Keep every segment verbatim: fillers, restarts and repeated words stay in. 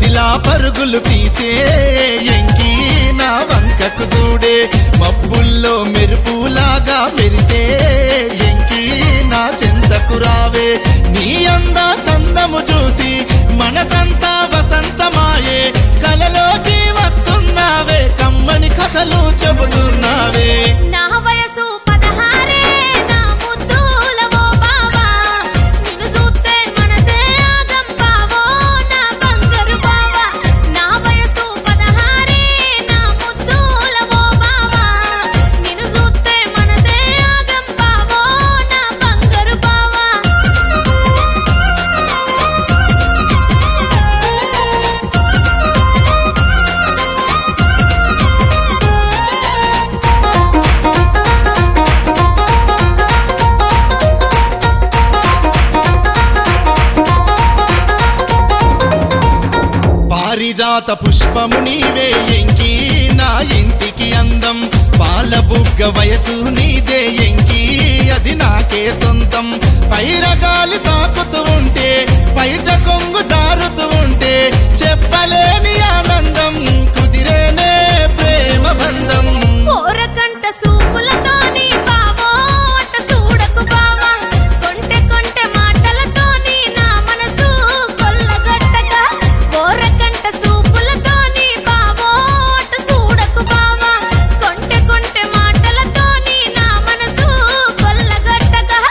నదిలా పరుగులు తీసే ఎంకి నా వంకకు చూడే మబ్బుల్లో మెరుపులాగా మెరిసే ఎంకి నా చెంతకు రావే నీ అంద చందము చూసి మనసంతా వసంతమాయే కలలోకి వస్తున్నావే కమ్మని కథలు చెబుతున్నావే నా వయసు పదహారే నా ముద్దులవో బావా నిన్ను చూస్తే మనసే ఆగం బావో నా బంగారు బావా నా వయసు పదహారే నా ముద్దులవో బావా నిన్ను చూస్తే మనసే ఆగం బావో నా బంగారు బావా పారిజాత పుష్పము నీవే ఎంకి నా ఇంటికి అందం పాల బుగ్గ వయసు నీదే ఎంకి అది నాకే సొంతం పైరగాలి తాకుతూ ఉంటే బయట కొంగు జారుతూ ఉంటే చెప్పలేని ఆనందం కుదిరేనే ప్రేమ బంధం ఓరకంట సూపులతోని బావో అట చూడకు బావా కొంటె కొంటె మాటలతోని నా మనసు కొల్లగొట్టగా ఓరకంట సూపులతోని బావో అట చూడకు బావా కొంటె కొంటె మాటలతోని నా మనసు కొల్లగొట్టగా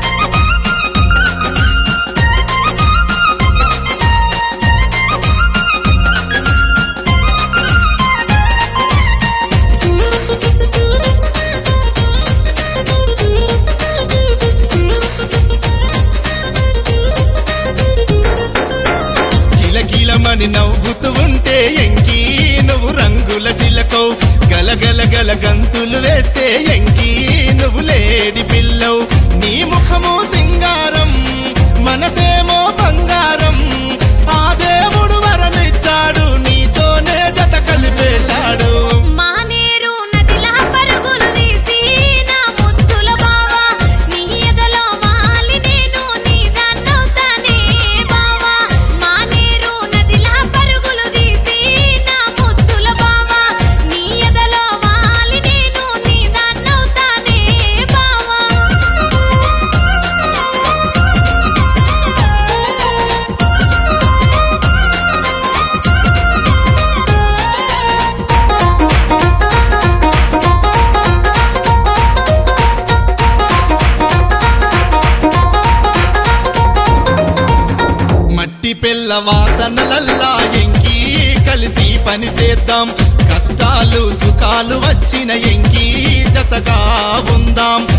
కిలకిలమని నవ్వుతూ ఉంటే ఎంకి నువ్వు రంగుల చిలకో గలగల గల గంతులు వేస్తే ఎంకి నువ్వు లేడి పిల్లవు నీ ముఖము సింగారం మనసేమో బంగారం ఆ దేవుడు వరమిచ్చాడు నీతోనే జత కలిపేశాడు మానేరు నదిలా పరుగులు తీసి నా ముద్దుల బావా నీ ఎదలో వాలి నేను నీ దాన్నవుతానే బావా మానేరు నదిలా పరుగులు తీసి నా ముద్దుల బావా నీ ఎదలో వాలి నేను నీ దాన్నవుతానే బావా మట్టి పిల్ల వాసనలల్లా ఎంకి కలిసి పని చేద్దాం కష్టాలు సుఖాలు వచ్చిన ఎంకి జతగా ఉందాం